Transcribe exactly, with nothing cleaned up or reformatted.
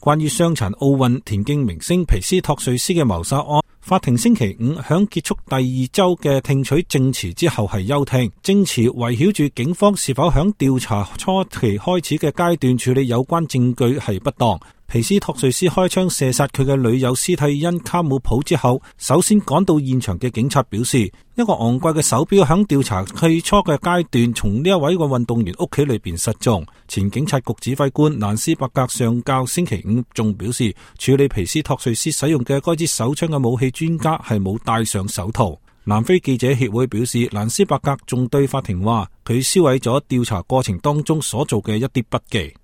關於傷殘奧運田徑明星皮斯托瑞斯嘅謀殺案，法庭星期五響結束第二周嘅聽取證詞之後係休庭。證詞圍繞住警方是否響調查初期開始嘅階段處理有關證據係不當。皮斯托瑞斯開槍射殺佢嘅女友斯蒂恩卡姆普之後，首先趕到現場嘅警察表示，一個昂貴嘅手錶響調查最初嘅階段從呢一位個運動員屋企裏邊失蹤。前警察局指揮官蘭斯伯格上校星期五仲表示，處理皮斯托瑞斯使用嘅該支手槍嘅武器專家係冇戴上手套。南非記者協會表示，蘭斯伯格仲對法庭話，佢銷毀咗調查過程當中所做嘅一啲筆記。